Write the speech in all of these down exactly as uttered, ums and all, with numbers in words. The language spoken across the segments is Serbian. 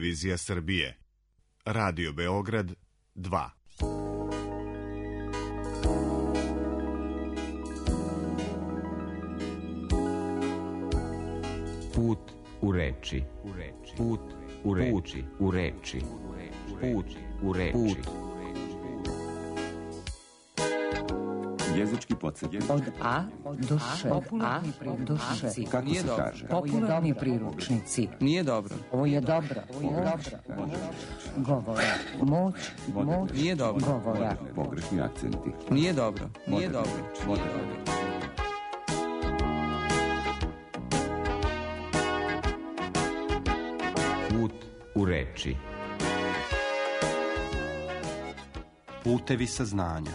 televizija Srbije. Radio Beograd dva. Put u reči. Put u reči. U reči. Put u reči. Jezički podsjetnik. Od A do Š. Popularni priručnici. Kako se kaže? Popularni priručnici. Nije dobro. Ovo je dobro. Ovo je dobro. Govora. Moć. Moć. Nije dobro. Govora. Pogrešni akcenti. Nije dobro. Nije dobro. Nije dobro. Put u reči. Putevi saznanja.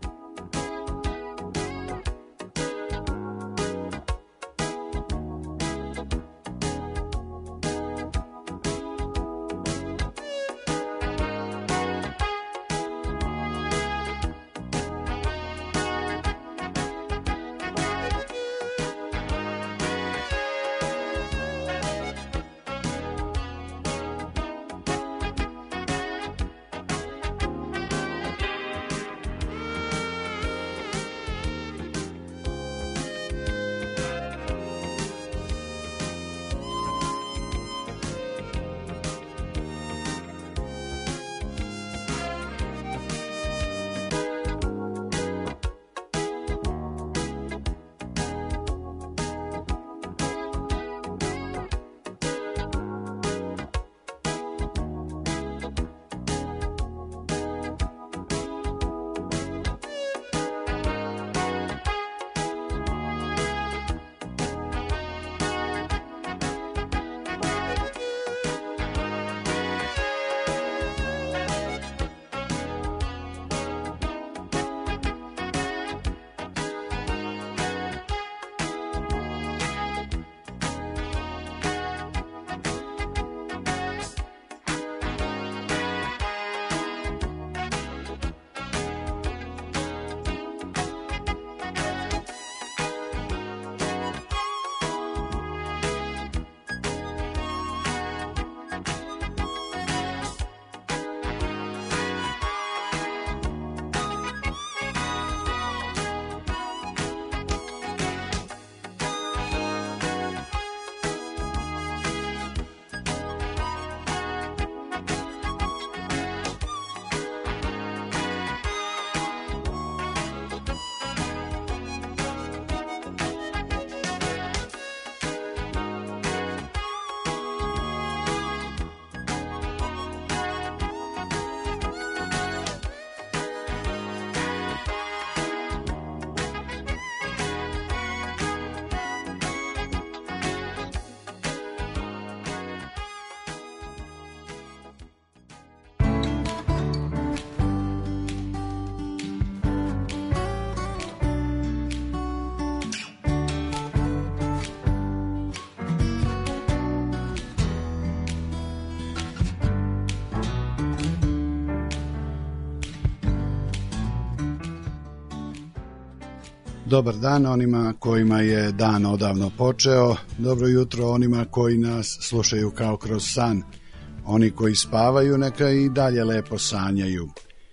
Dobar dan onima kojima je dan odavno počeo, dobro jutro onima koji nas slušaju kao kroz san. Oni koji spavaju neka i dalje lepo sanjaju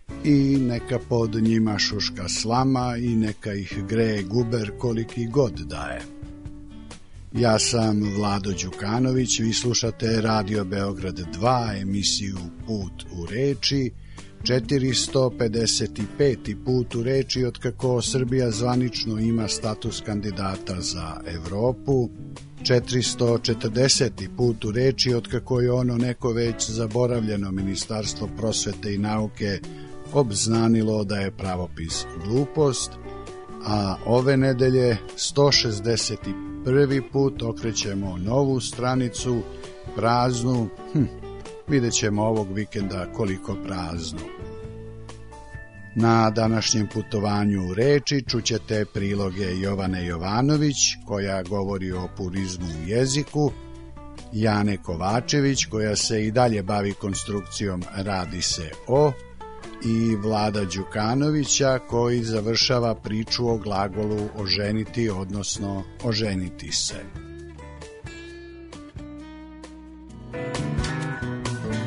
i neka pod njima šuška slama i neka ih greje guber koliki god daje. Ja sam Vlado Đukanović, vi slušate Radio Beograd dva, emisiju Put u reči, četiristo pedeset peti put u reči otkako Srbija zvanično ima status kandidata za Evropu, četiristo četrdeseti put u reči otkako je ono neko već zaboravljeno Ministarstvo prosvete i nauke obznanilo da je pravopis glupost, a ove nedelje sto šezdeset prvi put okrećemo novu stranicu, praznu, hm, vidjet ćemo ovog vikenda koliko praznu. Na današnjem putovanju u reči čućete priloge Jovane Jovanović, koja govori o purizmu u jeziku, Jane Kovačević, koja se i dalje bavi konstrukcijom Radi se o, i Vlada Đukanovića, koji završava priču o glagolu oženiti, odnosno oženiti se.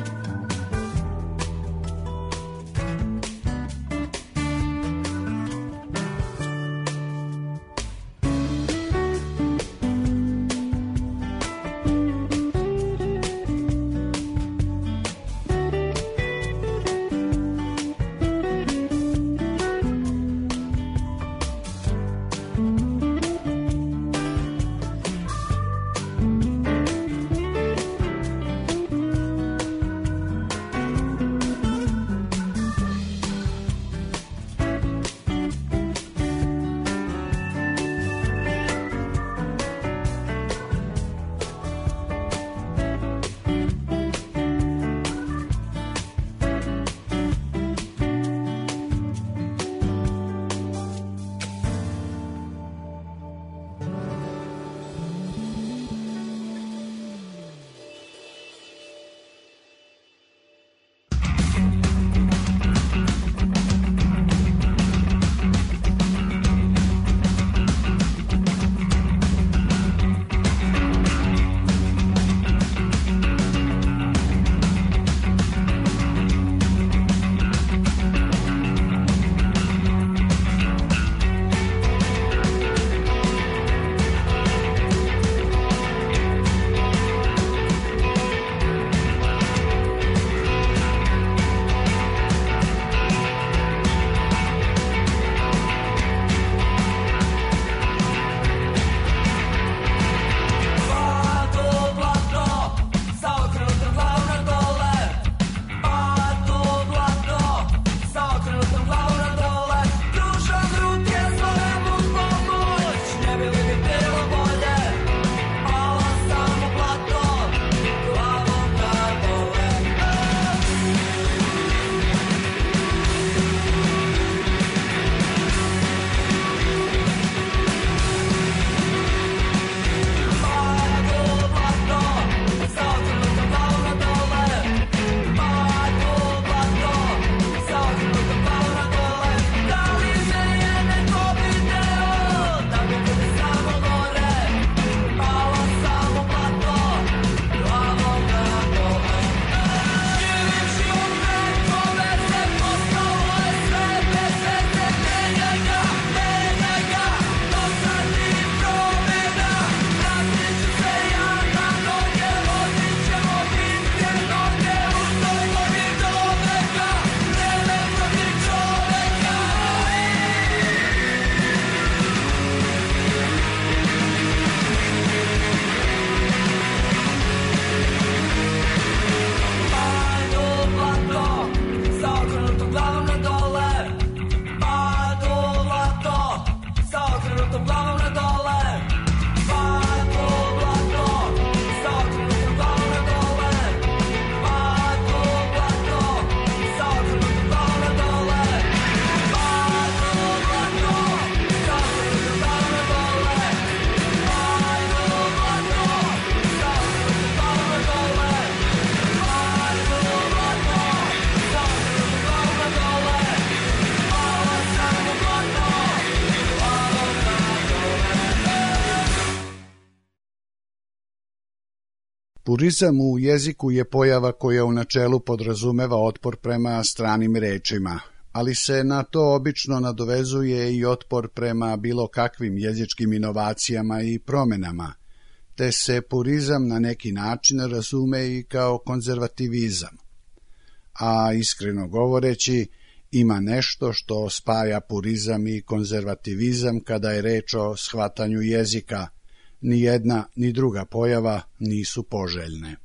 Purizam u jeziku je pojava koja u načelu podrazumeva otpor prema stranim rečima, ali se na to obično nadovezuje i otpor prema bilo kakvim jezičkim inovacijama i promenama, te se purizam na neki način razume i kao konzervativizam. A iskreno govoreći, ima nešto što spaja purizam i konzervativizam kada je reč o shvatanju jezika. Ni jedna ni druga pojava nisu poželjne.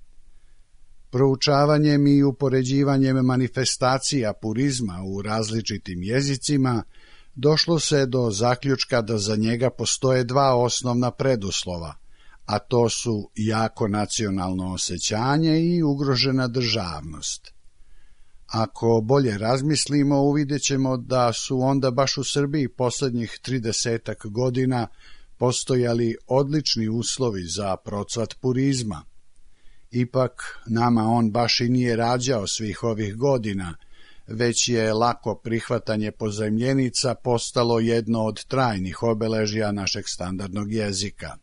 Proučavanjem i upoređivanjem manifestacija purizma u različitim jezicima došlo se do zaključka da za njega postoje dva osnovna preduslova, a to su jako nacionalno osjećanje i ugrožena državnost. Ako bolje razmislimo, uvidjet ćemo da su onda baš u Srbiji poslednjih tridesetak godina postojali odlični uslovi za procvat purizma. Ipak, nama on baš i nije rađao svih ovih godina, već je lako prihvatanje pozajmljenica postalo jedno od trajnih obeležja našeg standardnog jezika.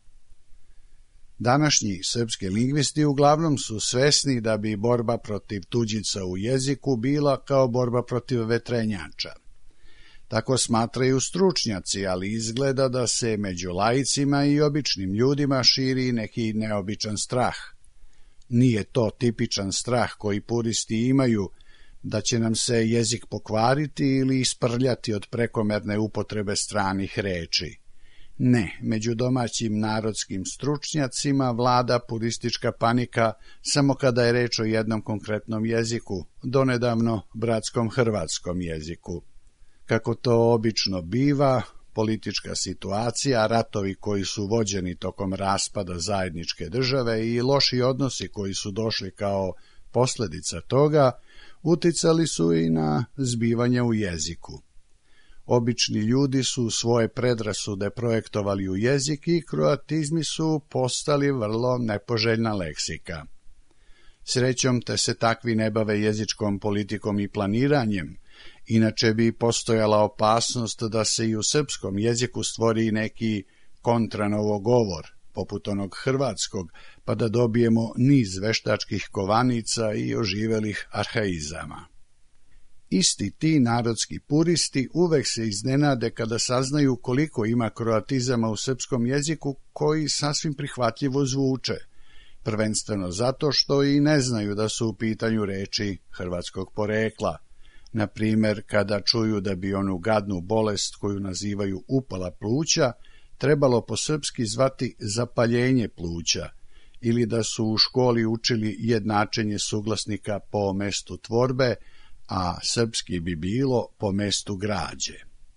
Današnji srpski lingvisti uglavnom su svesni da bi borba protiv tuđica u jeziku bila kao borba protiv vetrenjača. Tako smatraju stručnjaci, ali izgleda da se među laicima i običnim ljudima širi neki neobičan strah. Nije to tipičan strah koji puristi imaju, da će nam se jezik pokvariti ili isprljati od prekomerne upotrebe stranih reči. Ne, među domaćim narodskim stručnjacima vlada puristička panika samo kada je reč o jednom konkretnom jeziku, donedavno bratskom hrvatskom jeziku. Kako to obično biva, politička situacija, ratovi koji su vođeni tokom raspada zajedničke države i loši odnosi koji su došli kao posljedica toga, uticali su i na zbivanje u jeziku. Obični ljudi su svoje predrasude projektovali u jezik i kroatizmi su postali vrlo nepoželjna leksika. Srećom te se takvi ne bave jezičkom politikom i planiranjem, inače bi postojala opasnost da se i u srpskom jeziku stvori neki kontranovogovor, poput onog hrvatskog, pa da dobijemo niz veštačkih kovanica i oživelih arhaizama. Isti ti narodski puristi uvek se iznenade kada saznaju koliko ima kroatizama u srpskom jeziku koji sasvim prihvatljivo zvuče, prvenstveno zato što i ne znaju da su u pitanju reči hrvatskog porekla. Na primjer, kada čuju da bi onu gadnu bolest koju nazivaju upala pluća trebalo po srpski zvati zapaljenje pluća, ili da su u školi učili jednačenje suglasnika po mestu tvorbe, a srpski bi bilo po mestu građe.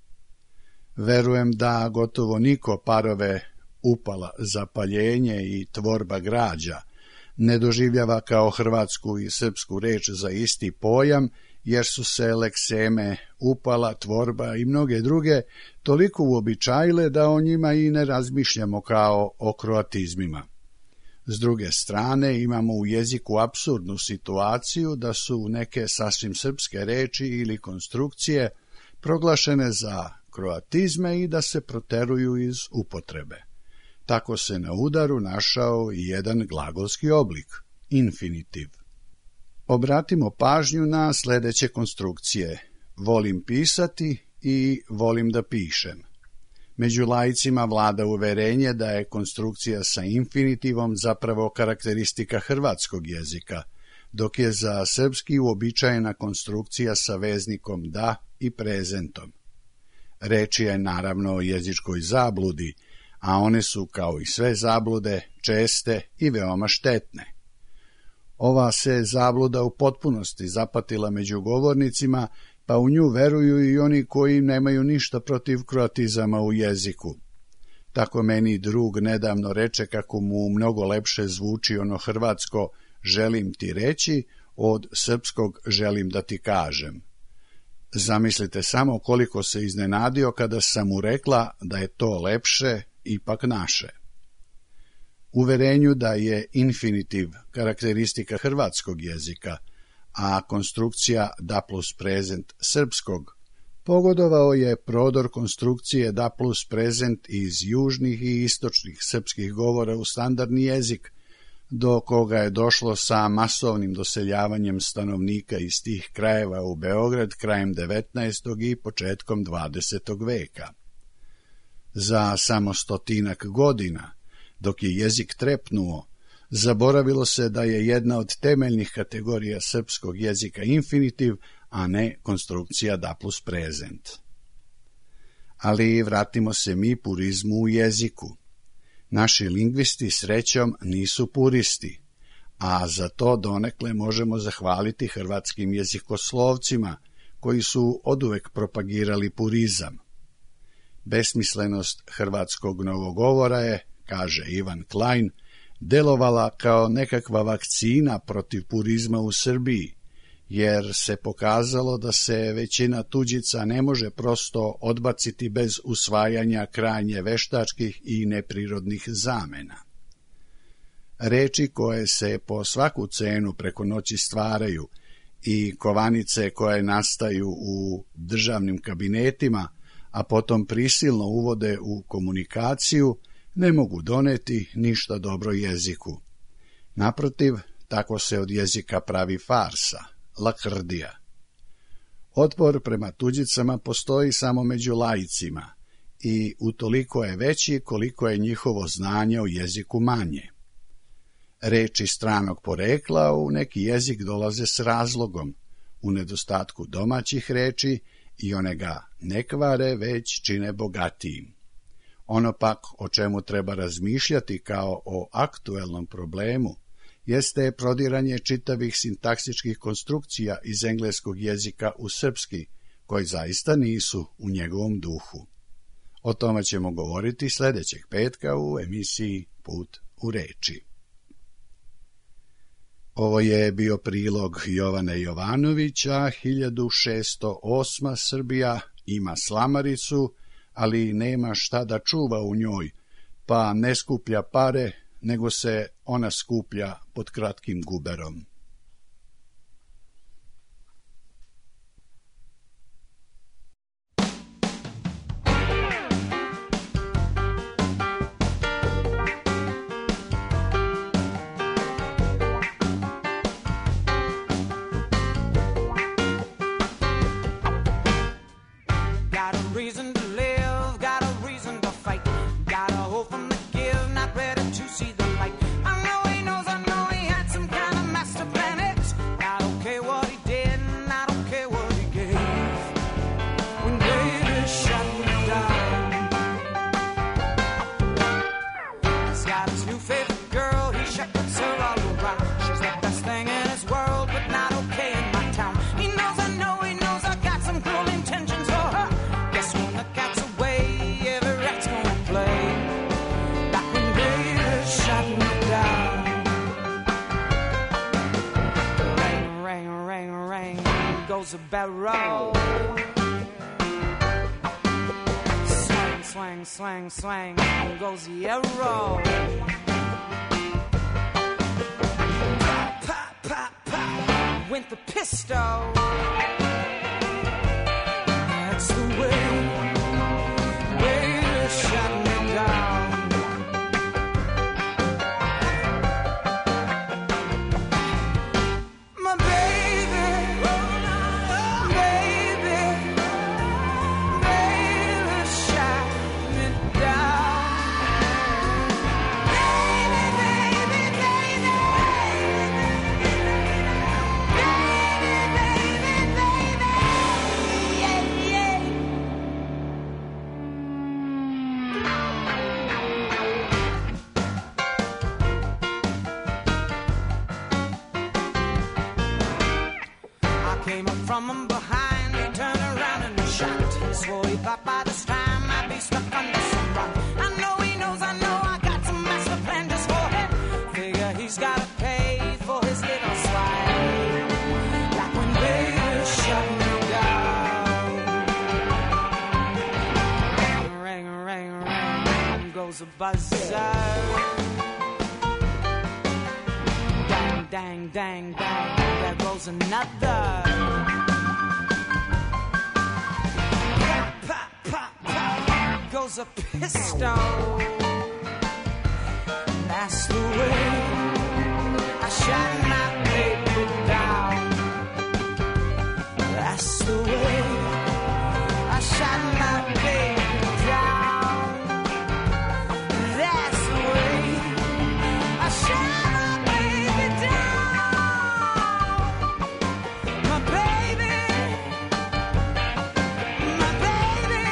Verujem da gotovo niko parove upala zapaljenje i tvorba građa ne doživljava kao hrvatsku i srpsku reč za isti pojam, jer su se lekseme, upala, tvorba i mnoge druge toliko uobičajile da o njima i ne razmišljamo kao o kroatizmima. S druge strane, imamo u jeziku apsurdnu situaciju da su neke sasvim srpske reči ili konstrukcije proglašene za kroatizme i da se proteruju iz upotrebe. Tako se na udaru našao i jedan glagolski oblik, infinitiv. Obratimo pažnju na sledeće konstrukcije: volim pisati i volim da pišem. Među laicima vlada uverenje da je konstrukcija sa infinitivom zapravo karakteristika hrvatskog jezika, dok je za srpski uobičajena konstrukcija sa veznikom da i prezentom. Reč je naravno o jezičkoj zabludi, a one su, kao i sve zablude, česte i veoma štetne. Ova se zabluda u potpunosti zapatila među govornicima, pa u nju veruju i oni koji nemaju ništa protiv kroatizama u jeziku. Tako meni drug nedavno reče kako mu mnogo lepše zvuči ono hrvatsko želim ti reći od srpskog želim da ti kažem. Zamislite samo koliko se iznenadio kada sam mu rekla da je to lepše ipak naše. Uverenju da je infinitiv karakteristika hrvatskog jezika, a konstrukcija da plus prezent srpskog, pogodovao je prodor konstrukcije da plus prezent iz južnih i istočnih srpskih govora u standardni jezik, do koga je došlo sa masovnim doseljavanjem stanovnika iz tih krajeva u Beograd krajem devetnaestog i početkom dvadesetog veka. Za samo stotinak godina, dok je jezik trepnuo, zaboravilo se da je jedna od temeljnih kategorija srpskog jezika infinitiv, a ne konstrukcija da plus prezent. Ali vratimo se mi purizmu u jeziku. Naši lingvisti srećom nisu puristi, a za to donekle možemo zahvaliti hrvatskim jezikoslovcima koji su oduvek propagirali purizam. Besmislenost hrvatskog novogovora je, kaže Ivan Klein, delovala kao nekakva vakcina protiv purizma u Srbiji, jer se pokazalo da se većina tuđica ne može prosto odbaciti bez usvajanja krajnje veštačkih i neprirodnih zamena. Reči koje se po svaku cenu preko noći stvaraju i kovanice koje nastaju u državnim kabinetima, a potom prisilno uvode u komunikaciju, ne mogu doneti ništa dobro jeziku. Naprotiv, tako se od jezika pravi farsa, lakrdija. Otpor prema tuđicama postoji samo među laicima i utoliko je veći koliko je njihovo znanje o jeziku manje. Reči stranog porekla u neki jezik dolaze s razlogom, u nedostatku domaćih reči i one ga ne kvare, već čine bogatijim. Ono pak o čemu treba razmišljati kao o aktuelnom problemu jeste prodiranje čitavih sintaksičkih konstrukcija iz engleskog jezika u srpski, koji zaista nisu u njegovom duhu. O tome ćemo govoriti sljedećeg petka u emisiji Put u reči. Ovo je bio prilog Jovana Jovanovića. hiljadu šesto osma. Srbija ima slamaricu, ali nema šta da čuva u njoj, pa ne skuplja pare, nego se ona skuplja pod kratkim guberom. A barrel. Swing, swing, swing, swing, goes the arrow. Pop, pop, pop, went the pistol. That's the way, way to shut me down. From him behind, he turned around and shot. He swore he thought by this time I'd be stuck under some rock. I know he knows, I know I got some master plan just for him. Figure he's gotta pay for his little slide. Like when they shut me down. Ring, ring, ring, goes a buzzer. Dang, dang, dang, dang, there goes another. Goes a pistol. That's the way. shot my baby down. That's the way I shot my baby down. That's the way I shot my baby down. My baby, my baby.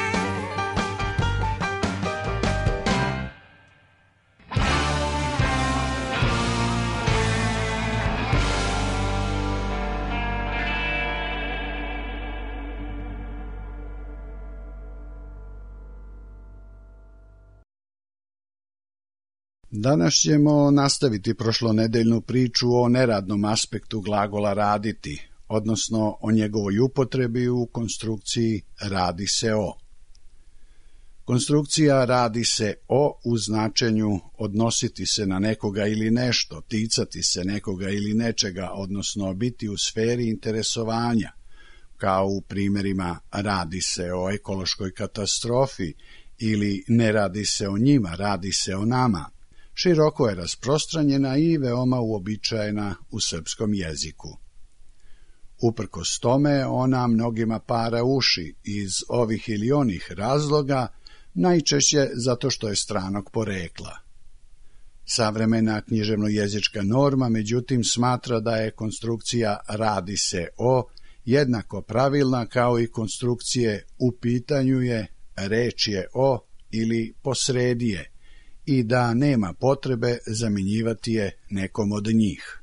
Danas ćemo nastaviti prošlonedeljnu priču o neradnom aspektu glagola raditi, odnosno o njegovoj upotrebi u konstrukciji radi se o. Konstrukcija radi se o u značenju odnositi se na nekoga ili nešto, ticati se nekoga ili nečega, odnosno biti u sferi interesovanja, kao u primjerima radi se o ekološkoj katastrofi ili ne radi se o njima, radi se o nama. Široko je rasprostranjena i veoma uobičajena u srpskom jeziku. Uprkos tome, ona mnogima para uši iz ovih ili onih razloga, najčešće zato što je stranog porekla. Savremena književno-jezička norma, međutim, smatra da je konstrukcija radi se o jednako pravilna kao i konstrukcije u pitanju je, reč je o ili posredi je, i da nema potrebe zamjenjivati je nekom od njih.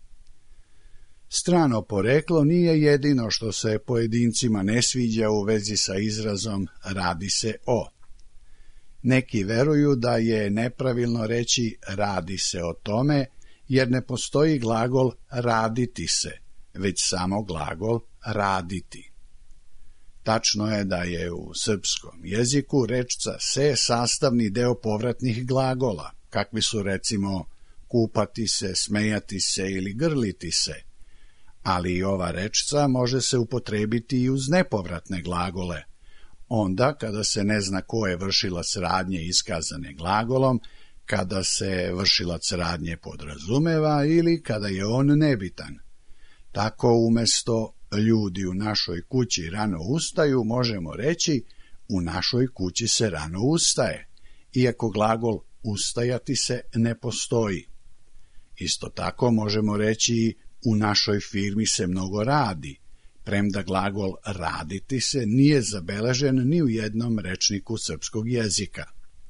Strano poreklo nije jedino što se pojedincima ne sviđa u vezi sa izrazom radi se o. Neki veruju da je nepravilno reći radi se o tome, jer ne postoji glagol raditi se, već samo glagol raditi. Tačno je da je u srpskom jeziku rečca se sastavni deo povratnih glagola, kakvi su recimo kupati se, smejati se ili grliti se, ali i ova rečca može se upotrebiti i uz nepovratne glagole, onda kada se ne zna ko je vršilac radnje iskazane glagolom, kada se vršilac radnje podrazumeva ili kada je on nebitan. Tako umjesto ljudi u našoj kući rano ustaju, možemo reći u našoj kući se rano ustaje, iako glagol ustajati se ne postoji. Isto tako možemo reći u našoj firmi se mnogo radi, premda glagol raditi se nije zabeležen ni u jednom rečniku srpskog jezika.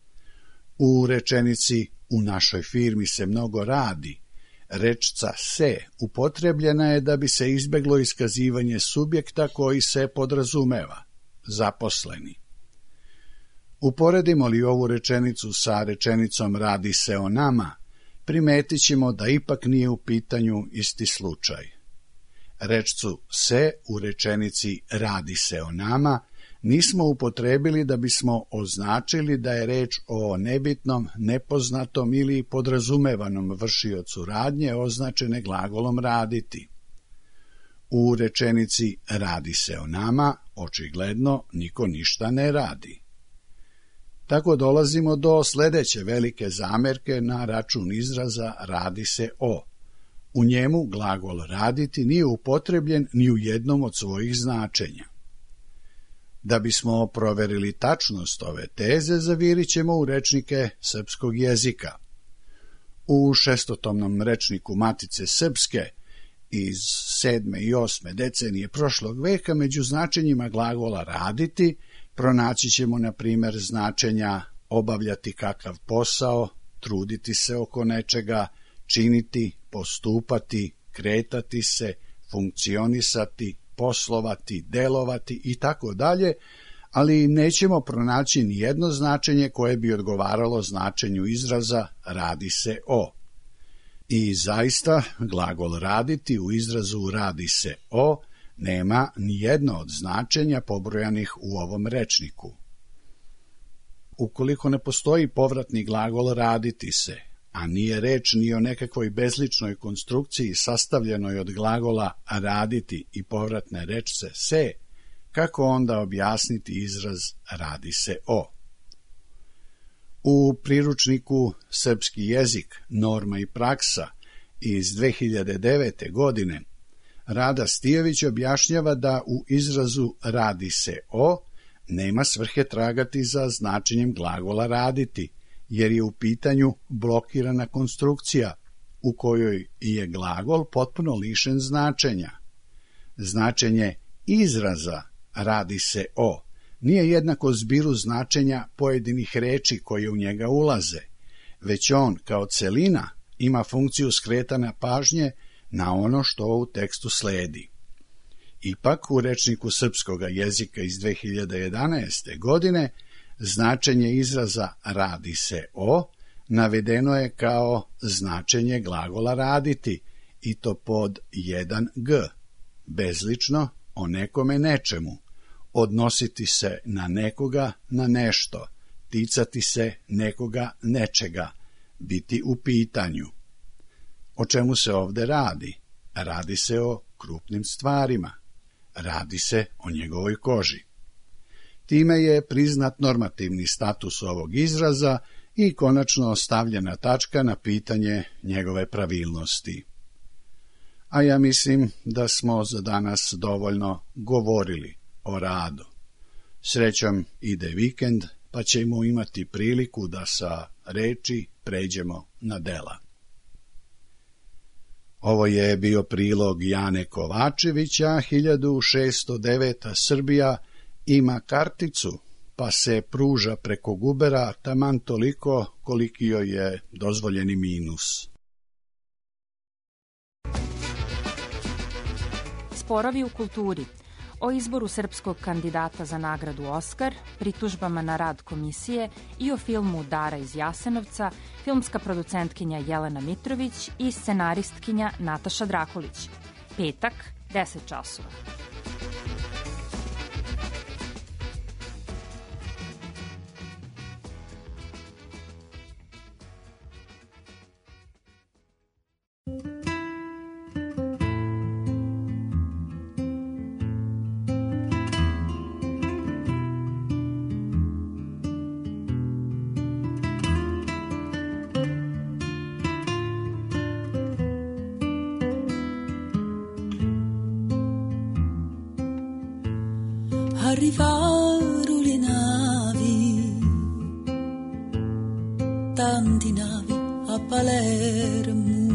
U rečenici u našoj firmi se mnogo radi, rečca se upotrebljena je da bi se izbeglo iskazivanje subjekta koji se podrazumeva, zaposleni. Uporedimo li ovu rečenicu sa rečenicom radi se o nama, primetit ćemo da ipak nije u pitanju isti slučaj. Rečcu se u rečenici radi se o nama nismo upotrebili da bismo označili da je reč o nebitnom, nepoznatom ili podrazumevanom vršiocu radnje označene glagolom raditi. U rečenici radi se o nama, očigledno niko ništa ne radi. Tako dolazimo do sljedeće velike zamerke na račun izraza radi se o. U njemu glagol raditi nije upotrebljen ni u jednom od svojih značenja. Da bismo proverili tačnost ove teze, zavirit ćemo u rečnike srpskog jezika. U šestotomnom rečniku Matice srpske iz sedme i osme decenije prošlog veka među značenjima glagola raditi pronaći ćemo na primjer značenja obavljati kakav posao, truditi se oko nečega, činiti, postupati, kretati se, funkcionisati, poslovati, delovati i tako dalje, ali nećemo pronaći ni jedno značenje koje bi odgovaralo značenju izraza radi se o. I zaista, glagol raditi u izrazu radi se o nema ni jedno od značenja pobrojanih u ovom rečniku. Ukoliko ne postoji povratni glagol raditi se, a nije reč ni o nekakvoj bezličnoj konstrukciji sastavljenoj od glagola raditi i povratne rečce se, kako onda objasniti izraz radi se o? U priručniku Srpski jezik, norma i praksa iz dve hiljade devete. godine, Rada Stijović objašnjava da u izrazu radi se o nema svrhe tragati za značenjem glagola raditi, jer je u pitanju blokirana konstrukcija u kojoj je glagol potpuno lišen značenja. Značenje izraza radi se o nije jednako zbiru značenja pojedinih reči koje u njega ulaze, već on kao celina ima funkciju skretanja pažnje na ono što u tekstu sledi. Ipak, u rečniku srpskog jezika iz dve hiljade jedanaeste. godine značenje izraza radi se o navedeno je kao značenje glagola raditi, i to pod jedan g, bezlično, o nekome nečemu, odnositi se na nekoga na nešto, ticati se nekoga nečega, biti u pitanju. O čemu se ovde radi? Radi se o krupnim stvarima. Radi se o njegovoj koži. Time je priznat normativni status ovog izraza i konačno stavljena tačka na pitanje njegove pravilnosti. A ja mislim da smo za danas dovoljno govorili o radu. Srećom ide vikend, pa ćemo imati priliku da sa reči pređemo na dela. Ovo je bio prilog Jane Kovačevića, hiljadu šesto deveta. Srbija ima karticu, pa se pruža preko gubera taman toliko koliki joj je dozvoljeni minus. Sporovi u kulturi. O izboru srpskog kandidata za nagradu Oskar, pritužbama na rad komisije i o filmu Dara iz Jasenovca, filmska producentkinja Jelena Mitrović i scenaristkinja Nataša Drakulić. Petak, deset časova. Arrivarono le navi, tanti navi a Palermo,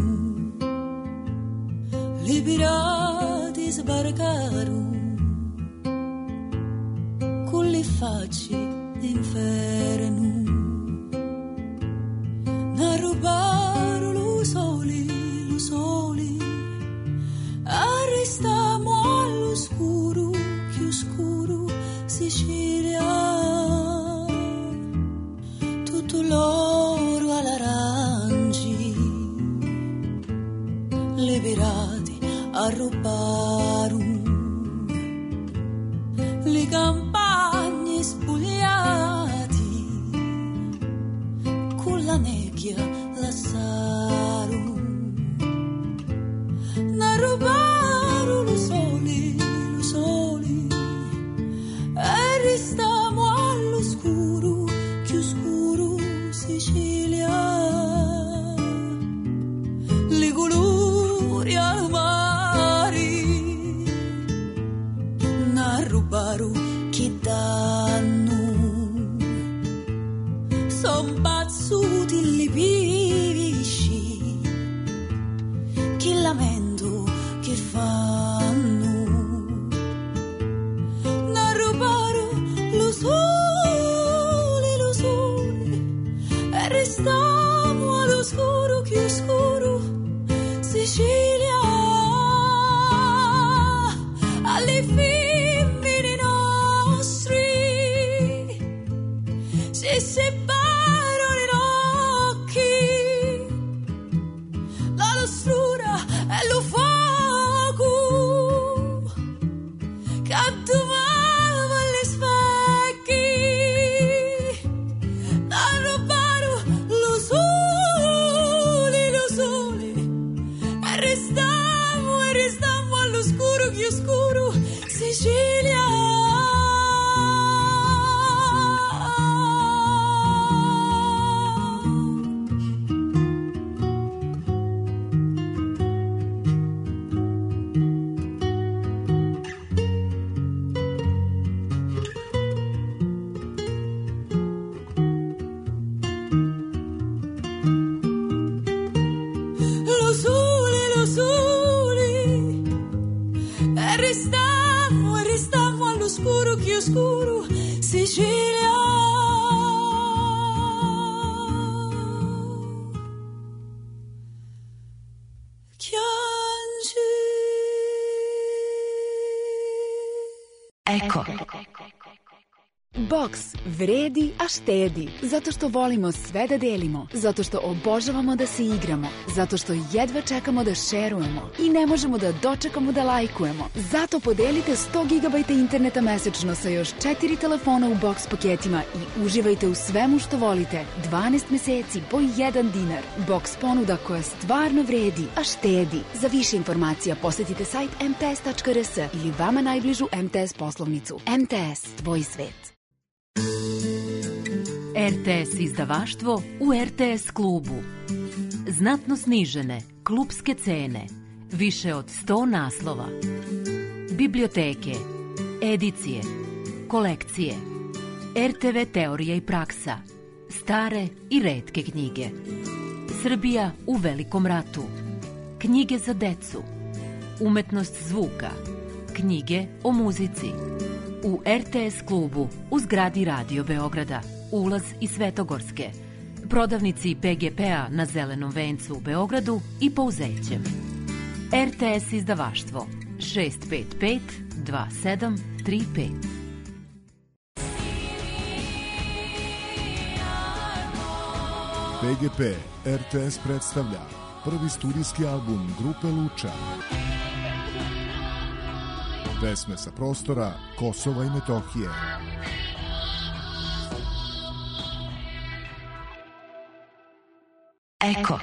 i pirati sbarcarono con le facce d'inferno, ne rubarono lo soli, lo soli, arrestiamo all'oscuro, più scuro Sicilia, tutto l'oro all'aranci, le pirati arrubarono, le campagne spogliati, con la nebbia lasciarono, ne rubarono lo soli, lo soli, e restiamo all'oscuro, più scuro Sicilia, le colori al mare, ne rubaro che danno, son pazzuti li pisci, che lamento che fanno. Lo sole, lo sole, e restiamo all'oscuro, più oscuro, Sicilia, alle femmine nostre, si separano i occhi, la lustrura e lo fuoco, che domani oscuro Sicilia. e restammo, e restammo all'oscuro, chiaroscuro, Sicilia. Eko. Boks vredi, a štedi. Zato što volimo sve da delimo. Zato što obožavamo da se igramo. Zato što jedva čekamo da šerujemo. I ne možemo da dočekamo da lajkujemo. Zato podelite sto gigabajta interneta mesečno sa još četiri telefona u boks paketima i uživajte u svemu što volite. dvanaest meseci po jedan dinar. Boks ponuda koja stvarno vredi, a štedi. Za više informacija posetite sajt em te es tačka er es ili vama najbližu em te es poslovnicu. em te es, tvoj svet. er te es izdavaštvo u er te es klubu. Znatno snižene klubske cene. Više od sto naslova. Biblioteke, edicije, kolekcije, er te ve teorija i praksa, stare i retke knjige. Srbija u velikom ratu. Knjige za decu. Umetnost zvuka. Knjige o muzici. U er te es klubu u zgradi Radio Beograda. Ulaz iz Svetogorske. Prodavnici pe ge pe-a na Zelenom vencu u Beogradu i Pouzećem. er te es izdavaštvo šest pet pet dva sedam tri pet. pe ge pe er te es predstavlja prvi studijski album grupe Luča. Pesme sa prostora Kosova i Metohije. Eko.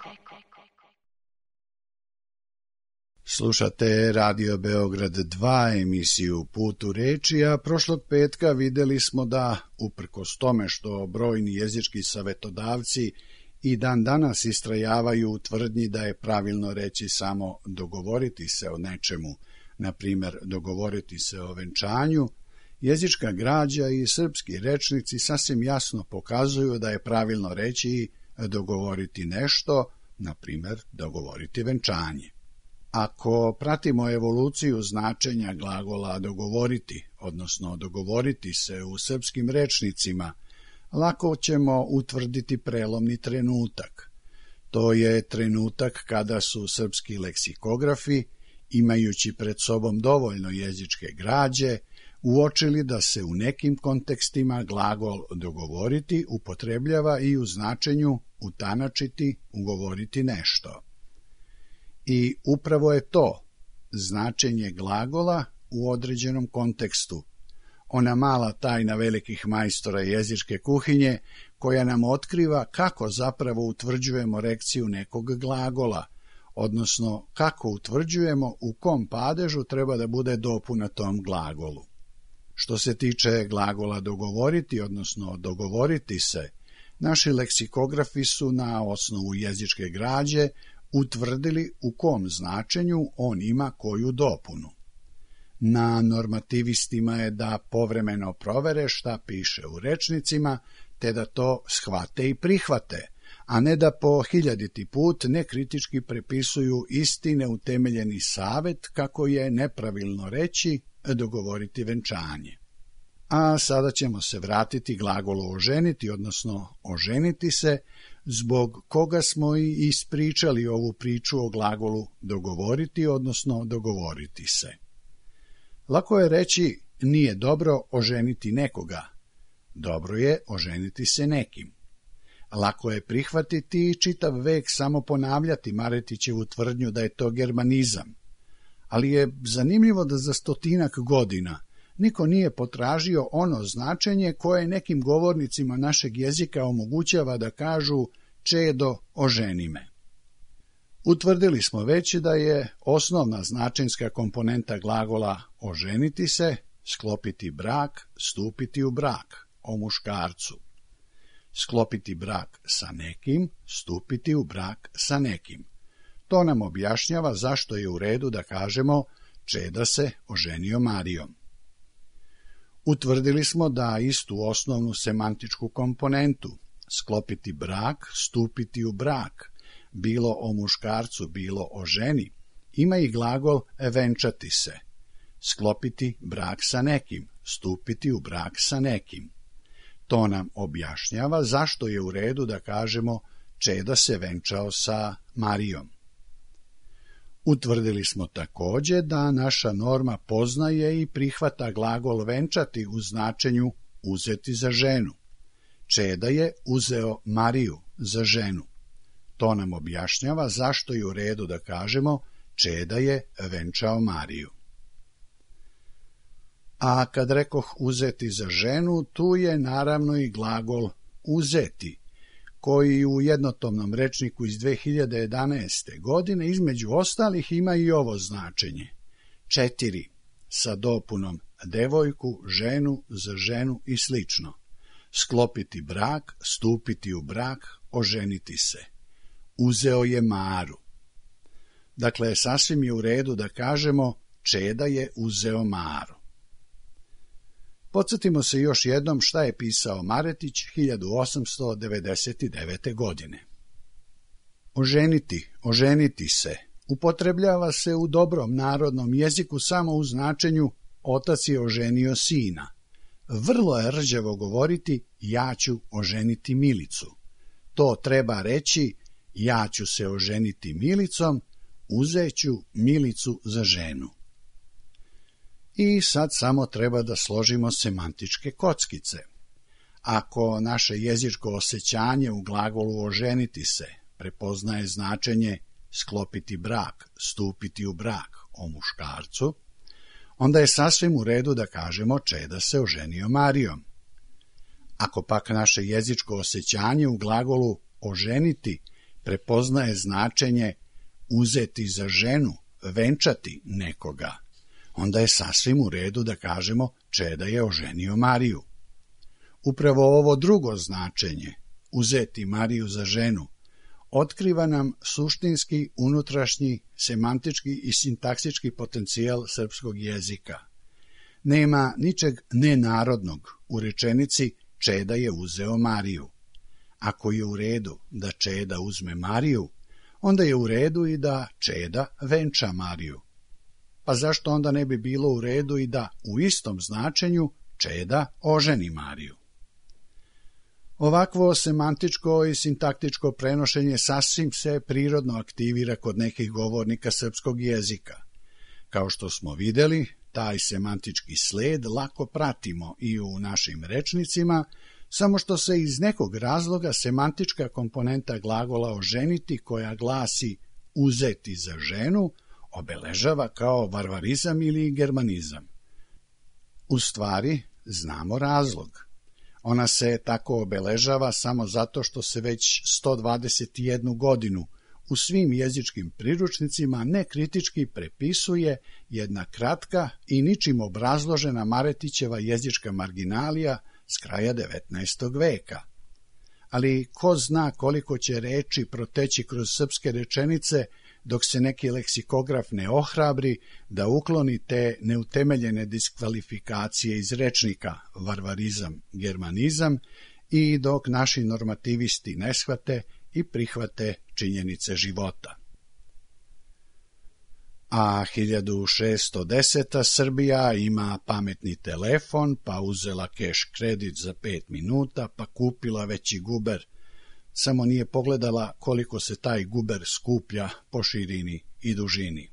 Slušate Radio Beograd dva, emisiju Put u reči, a prošlog petka videli smo da, uprkos tome što brojni jezički savetodavci i dan danas istrajavaju u tvrdnji da je pravilno reći samo dogovoriti se o nečemu, na primjer dogovoriti se o venčanju, jezička građa i srpski rečnici sasvim jasno pokazuju da je pravilno reći dogovoriti nešto, na primjer dogovoriti venčanje. Ako pratimo evoluciju značenja glagola dogovoriti, odnosno dogovoriti se u srpskim rečnicima, lako ćemo utvrditi prelomni trenutak. To je trenutak kada su srpski leksikografi, imajući pred sobom dovoljno jezičke građe, uočili da se u nekim kontekstima glagol dogovoriti upotrebljava i u značenju utanačiti, ugovoriti nešto. I upravo je to značenje glagola u određenom kontekstu, ona mala tajna velikih majstora jezičke kuhinje koja nam otkriva kako zapravo utvrđujemo rekciju nekog glagola, odnosno kako utvrđujemo u kom padežu treba da bude dopuna tom glagolu. Što se tiče glagola dogovoriti, odnosno dogovoriti se, naši leksikografi su na osnovu jezičke građe utvrdili u kom značenju on ima koju dopunu. Na normativistima je da povremeno provere šta piše u rečnicima, te da to shvate i prihvate, a ne da po hiljaditi put nekritički prepisuju isti neutemeljeni savet kako je nepravilno reći dogovoriti venčanje. A sada ćemo se vratiti glagolu oženiti, odnosno oženiti se, zbog koga smo i ispričali ovu priču o glagolu dogovoriti, odnosno dogovoriti se. Lako je reći nije dobro oženiti nekoga, dobro je oženiti se nekim. Lako je prihvatiti i čitav vek samo ponavljati Maretićevu tvrdnju da je to germanizam, ali je zanimljivo da za stotinak godina niko nije potražio ono značenje koje nekim govornicima našeg jezika omogućava da kažu čedo oženi me. Utvrdili smo već da je osnovna značenjska komponenta glagola oženiti se, sklopiti brak, stupiti u brak, o muškarcu. Sklopiti brak sa nekim, stupiti u brak sa nekim. To nam objašnjava zašto je u redu da kažemo Čeda se oženio Marijom. Utvrdili smo da istu osnovnu semantičku komponentu, sklopiti brak, stupiti u brak, bilo o muškarcu, bilo o ženi, ima i glagol venčati se, sklopiti brak sa nekim, stupiti u brak sa nekim. To nam objašnjava zašto je u redu da kažemo Čeda se venčao sa Marijom. Utvrdili smo takođe da naša norma poznaje i prihvata glagol venčati u značenju uzeti za ženu. Čeda je uzeo Mariju za ženu. To nam objašnjava zašto je u redu da kažemo Čeda je venčao Mariju. A kad rekoh uzeti za ženu, tu je naravno i glagol uzeti, koji u jednotomnom rečniku iz dve hiljade jedanaeste. godine između ostalih ima i ovo značenje. Četiri, sa dopunom devojku, ženu, za ženu i slično. Sklopiti brak, stupiti u brak, oženiti se. Uzeo je Maru. Dakle, sasvim je u redu da kažemo Čeda je uzeo Maru. Podsjetimo se još jednom šta je pisao Maretić hiljadu osamsto devedeset devete. godine. Oženiti, oženiti se, upotrebljava se u dobrom narodnom jeziku samo u značenju otac je oženio sina. Vrlo je rđavo govoriti ja ću oženiti Milicu. To treba reći ja ću se oženiti Milicom, uzeću Milicu za ženu. I sad samo treba da složimo semantičke kockice. Ako naše jezičko osjećanje u glagolu oženiti se prepoznaje značenje sklopiti brak, stupiti u brak o muškarcu, onda je sasvim u redu da kažemo Čeda se oženio Marijom. Ako pak naše jezičko osjećanje u glagolu oženiti prepoznaje značenje uzeti za ženu, venčati nekoga, onda je sasvim u redu da kažemo Čeda je oženio Mariju. Upravo ovo drugo značenje, uzeti Mariju za ženu, otkriva nam suštinski, unutrašnji, semantički i sintaksički potencijal srpskog jezika. Nema ničeg nenarodnog u rečenici Čeda je uzeo Mariju. Ako je u redu da Čeda uzme Mariju, onda je u redu i da Čeda venča Mariju. Pa zašto onda ne bi bilo u redu i da u istom značenju Čeda oženi Mariju? Ovakvo semantičko i sintaktičko prenošenje sasvim se prirodno aktivira kod nekih govornika srpskog jezika. Kao što smo videli, taj semantički sled lako pratimo i u našim rečnicima, samo što se iz nekog razloga semantička komponenta glagola oženiti, koja glasi uzeti za ženu, obeležava kao varvarizam ili germanizam. U stvari, znamo razlog. Ona se tako obeležava samo zato što se već sto dvadeset jednu godinu u svim jezičkim priručnicima nekritički prepisuje jedna kratka i ničim obrazložena Maretićeva jezička marginalija s kraja devetnaestog veka. Ali ko zna koliko će reči proteći kroz srpske rečenice dok se neki leksikograf ne ohrabri da ukloni te neutemeljene diskvalifikacije iz rečnika varvarizam, germanizam i dok naši normativisti ne shvate i prihvate činjenice života. A hiljadu šeststo deseta. Srbija ima pametni telefon, pa uzela keš kredit za pet minuta, pa kupila veći guber, samo nije pogledala koliko se taj guber skuplja po širini i dužini.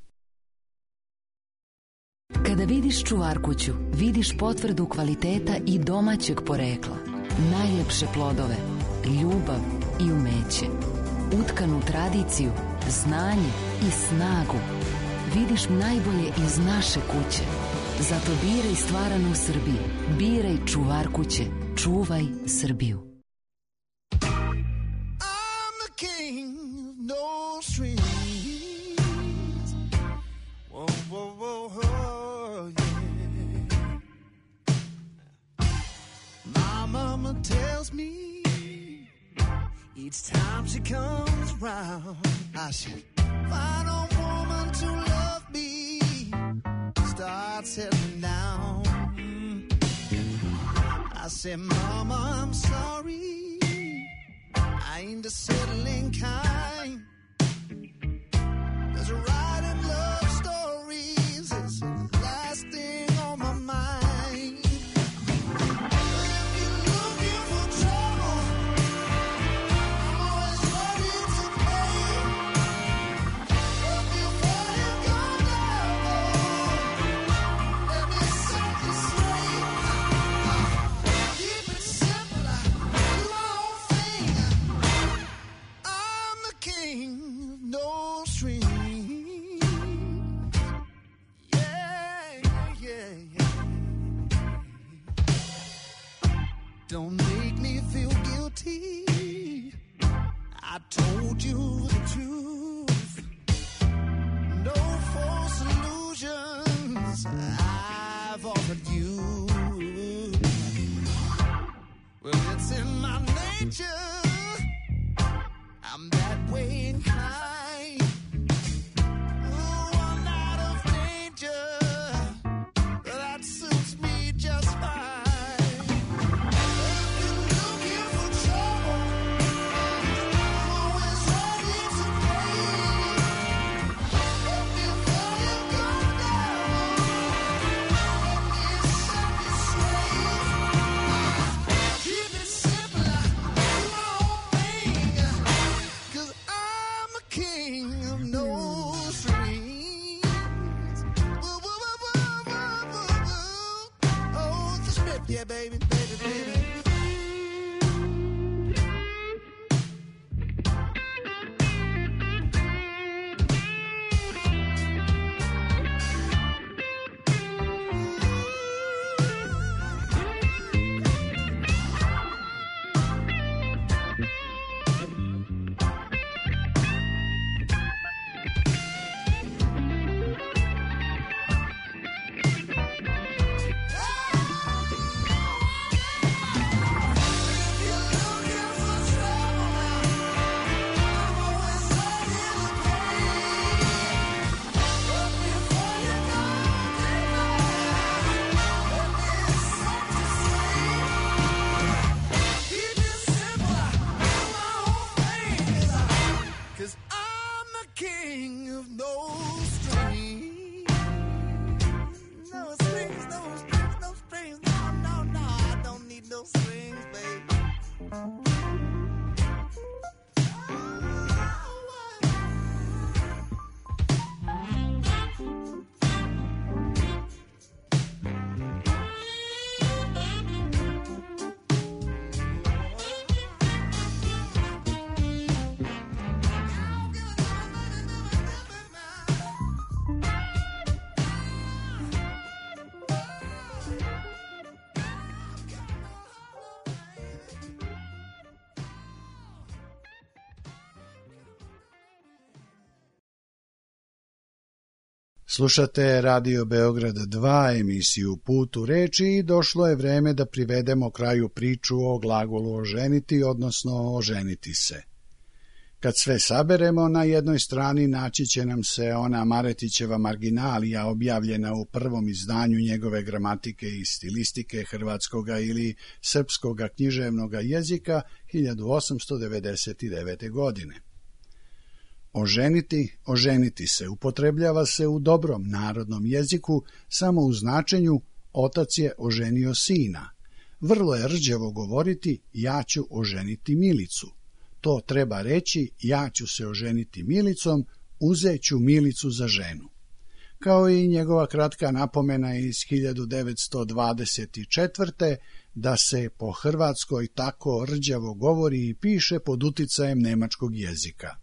Kada vidiš čuvarkuću, vidiš potvrdu kvaliteta i domaćeg porekla. Najlepše plodove, ljubav i umeće. Utkanu tradiciju, znanje i snagu. Vidiš najbolje iz naše kuće. Zato biraj stvaranu u Srbiji. Biraj čuvar kuće. Čuvaj Srbiju. No strings. Whoa, whoa, whoa, whoa, yeah. My mama tells me each time she comes round, I should find a woman to love me, start settling down. I said, Mama, I'm sorry, I ain't the settling kind. Cause writing love stories is lasting don't make me feel guilty. I told you the truth. No false illusions I've offered you. Well, it's in my nature. I'm that way inclined. One night of danger, that suits me just fine. Yeah, baby, baby, baby. Slušate Radio Beograd dva, emisiju Put u reči i došlo je vreme da privedemo kraju priču o glagolu oženiti, odnosno oženiti se. Kad sve saberemo, na jednoj strani naći će nam se ona Maretićeva marginalija objavljena u prvom izdanju njegove gramatike i stilistike hrvatskoga ili srpskoga književnoga jezika hiljadu osamsto devedeset devete. godine. Oženiti, oženiti se upotrebljava se u dobrom narodnom jeziku samo u značenju otac je oženio sina. Vrlo je rđavo govoriti ja ću oženiti Milicu. To treba reći ja ću se oženiti Milicom, uzet ću Milicu za ženu. Kao i njegova kratka napomena iz hiljadu devetsto dvadeset četvrte. da se po Hrvatskoj tako rđavo govori i piše pod uticajem nemačkog jezika.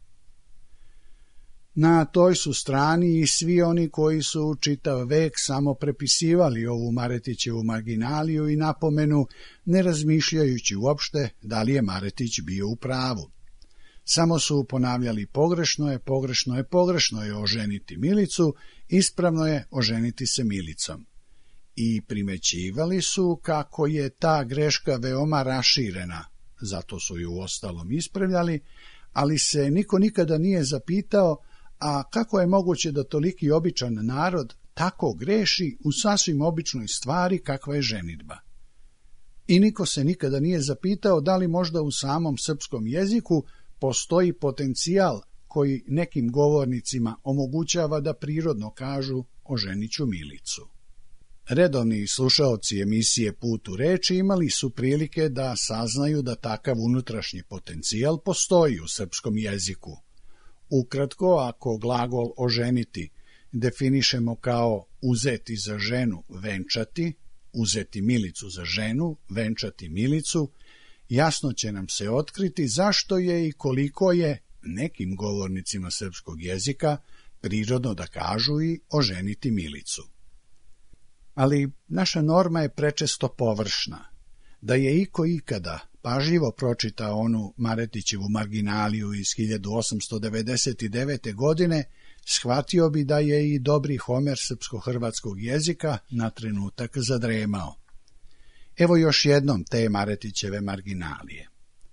Na toj su strani i svi oni koji su čitav vek samo prepisivali ovu Maretićevu marginaliju i napomenu, ne razmišljajući uopšte da li je Maretić bio u pravu. Samo su ponavljali pogrešno je, pogrešno je, pogrešno je oženiti Milicu, ispravno je oženiti se Milicom. I primećivali su kako je ta greška veoma raširena, zato su ju uostalom ispravljali, ali se niko nikada nije zapitao a kako je moguće da toliki običan narod tako greši u sasvim običnoj stvari kakva je ženidba. I niko se nikada nije zapitao da li možda u samom srpskom jeziku postoji potencijal koji nekim govornicima omogućava da prirodno kažu oženiću Milicu. Redovni slušaoci emisije Put u reči imali su prilike da saznaju da takav unutrašnji potencijal postoji u srpskom jeziku. Ukratko, ako glagol oženiti definišemo kao uzeti za ženu, venčati, uzeti Milicu za ženu, venčati Milicu, jasno će nam se otkriti zašto je i koliko je nekim govornicima srpskog jezika prirodno da kažu i oženiti Milicu. Ali naša norma je prečesto površna. Da je iko ikada pažljivo pročitao onu Maretićevu marginaliju iz hiljadu osamsto devedeset devete. godine, shvatio bi da je i dobri Homer srpsko-hrvatskog jezika na trenutak zadremao. Evo još jednom te Maretićeve marginalije.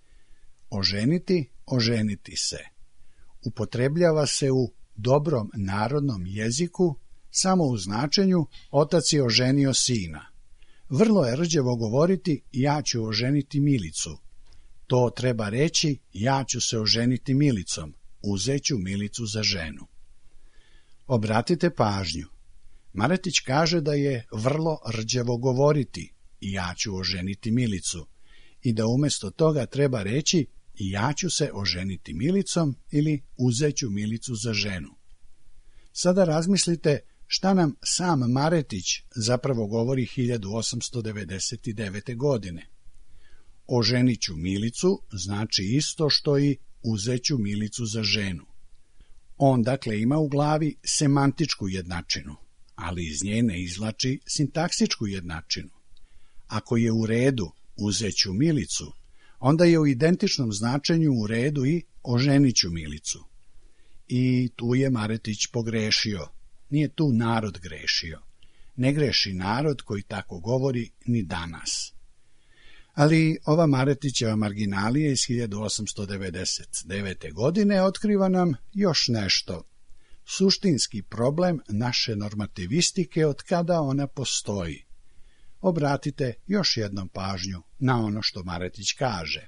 Oženiti, oženiti se. Upotrebljava se u dobrom narodnom jeziku samo u značenju otac je oženio sina. Vrlo je rđevo govoriti ja ću oženiti Milicu. To treba reći ja ću se oženiti Milicom, uzeću Milicu za ženu. Obratite pažnju. Maretić kaže da je vrlo rđevo govoriti ja ću oženiti Milicu i da umjesto toga treba reći ja ću se oženiti Milicom ili uzeću Milicu za ženu. Sada razmislite šta nam sam Maretić zapravo govori hiljadu osamsto devedeset devete. godine. Oženit ću Milicu znači isto što i uzeću Milicu za ženu. On dakle ima u glavi semantičku jednačinu, ali iz nje ne izvlači sintaksičku jednačinu. Ako je u redu uzeću Milicu, onda je u identičnom značenju u redu i oženit ću Milicu. I tu je Maretić pogrešio. Nije tu narod grešio. Ne greši narod koji tako govori ni danas. Ali ova Maretićeva marginalija iz hiljadu osamsto devedeset devete. godine otkriva nam još nešto. Suštinski problem naše normativistike od kada ona postoji. Obratite još jednom pažnju na ono što Maretić kaže.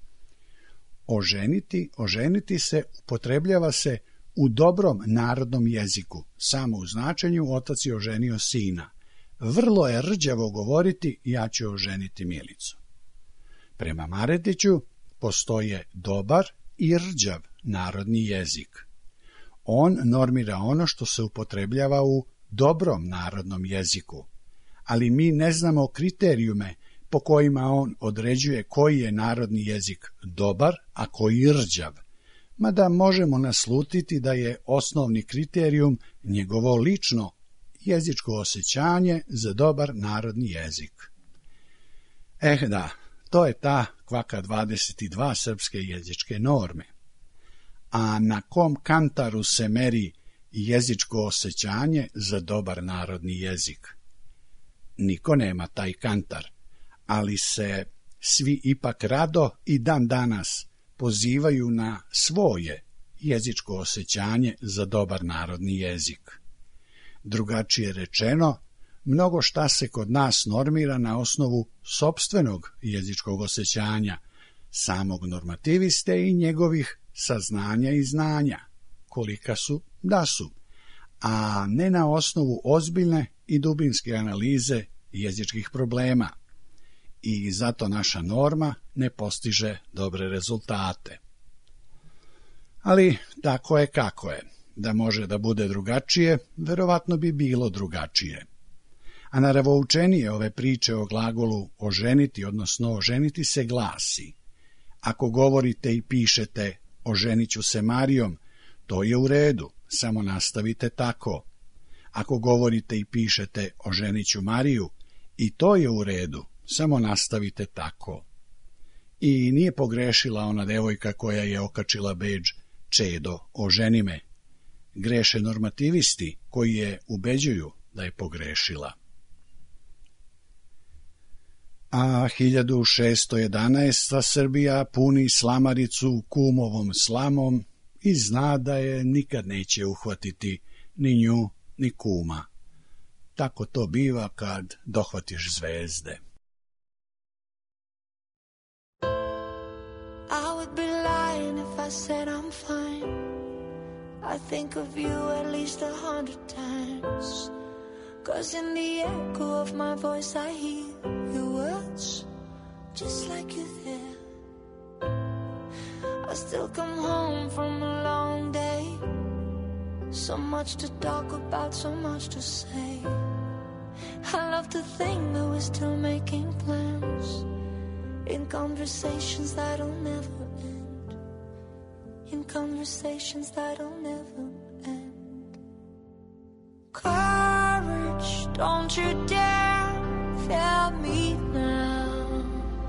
Oženiti, oženiti se upotrebljava se u dobrom narodnom jeziku, samo u značenju otac je oženio sina. Vrlo je rđavo govoriti ja ću oženiti Milicu. Prema Maretiću postoje dobar i rđav narodni jezik. On normira ono što se upotrebljava u dobrom narodnom jeziku, ali mi ne znamo kriterijume po kojima on određuje koji je narodni jezik dobar, a koji rđav, mada možemo naslutiti da je osnovni kriterijum njegovo lično jezičko osjećanje za dobar narodni jezik. Eh da, to je ta kvaka dvadeset dva srpske jezičke norme. A na kom kantaru se meri jezičko osjećanje za dobar narodni jezik? Niko nema taj kantar, ali se svi ipak rado i dan danas pozivaju na svoje jezičko osjećanje za dobar narodni jezik. Drugačije rečeno, mnogo šta se kod nas normira na osnovu sopstvenog jezičkog osjećanja, samog normativiste i njegovih saznanja i znanja, kolika su, da su, a ne na osnovu ozbiljne i dubinske analize jezičkih problema. I zato naša norma ne postiže dobre rezultate. Ali tako je kako je. Da može da bude drugačije, verovatno bi bilo drugačije. A naravoučenije ove priče o glagolu oženiti, odnosno oženiti se glasi: ako govorite i pišete oženit ću se Marijom, to je u redu, samo nastavite tako. Ako govorite i pišete oženit ću Mariju, i to je u redu, samo nastavite tako. I nije pogrešila ona devojka koja je okačila bedž Čedo, oženi me. Greše normativisti koji je ubeđuju da je pogrešila. A hiljadu šesto jedanaesta. Srbija puni slamaricu kumovom slamom i zna da je nikad neće uhvatiti ni nju ni kuma. Tako to biva kad dohvatiš zvezde. I would be lying if I said I'm fine. I think of you at least a hundred times. Cause in the echo of my voice I hear your words, just like you're there. I still come home from a long day. So much to talk about, so much to say. I love to think that we're still making plans, in conversations that'll never end, in conversations that'll never end. Courage, don't you dare fail me now.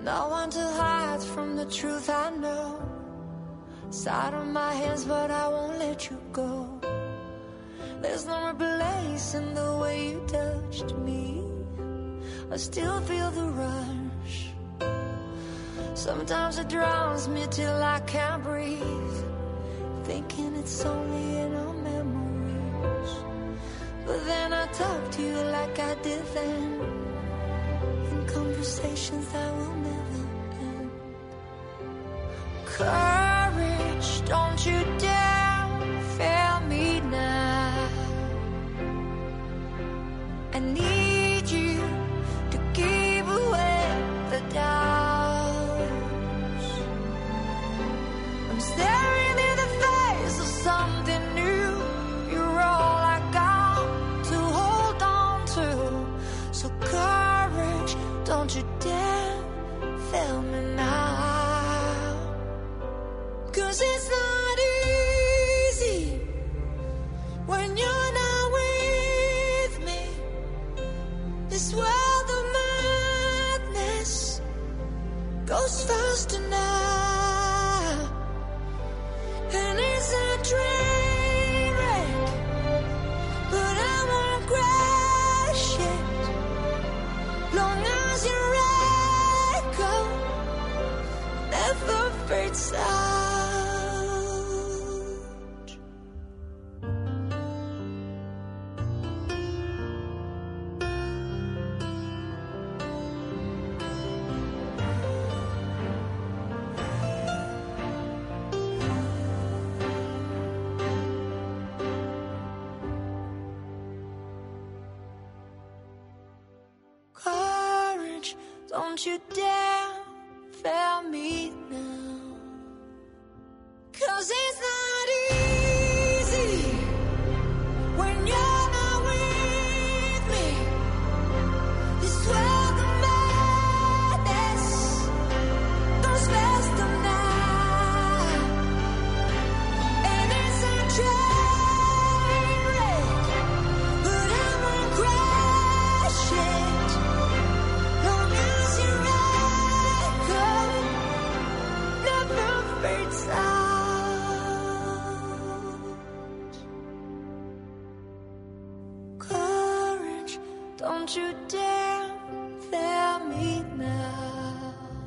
No one to hide from the truth I know. Side of my hands, but I won't let you go. There's no replacing the way you touched me. I still feel the rush. Sometimes it drowns me till I can't breathe, thinking it's only in our memories. But then I talk to you like I did then, in conversations that will never end. Courage, don't you dare fail me now. I need you to keep away the doubts. I'm staring in the face of something new. You're all I got to hold on to. So courage, don't you dare fail me now. 'Cause it's not easy when you're not with me. This world of madness goes faster now, and it's a train wreck, but I won't crash it, long as your echo never fades out. Courage, don't you dare fail me now. 'Cause it's not easy when you're not with me. This world of madness goes faster now, and it's a train wreck, but I won't crash it, long as your echo never fades out. Courage, don't you dare fail me now.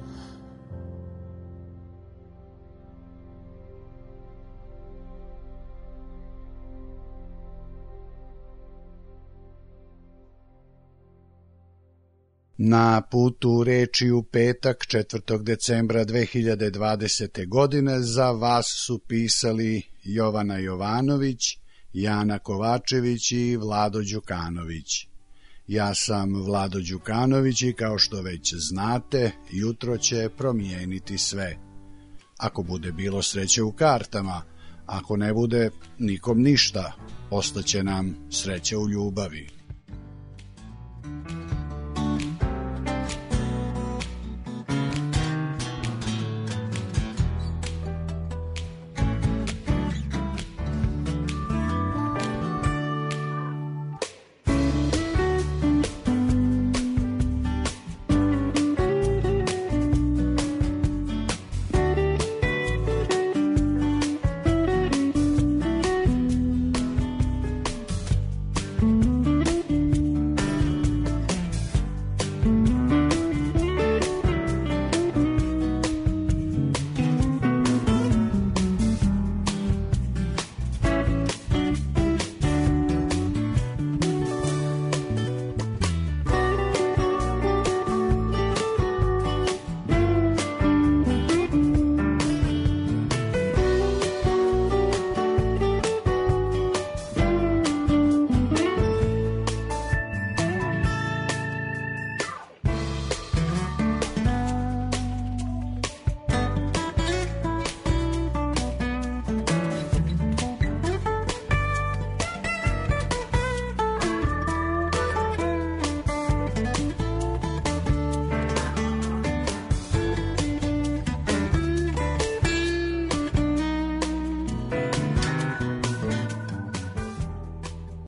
Na putu reči u petak četvrtog decembra dve hiljade dvadesete. godine za vas su pisali Jovana Jovanović, Jana Kovačević i Vlado Đukanović. Ja sam Vlado Đukanović i kao što već znate, jutro će promijeniti sve. Ako bude bilo sreće u kartama, ako ne bude nikom ništa, ostaće nam sreća u ljubavi.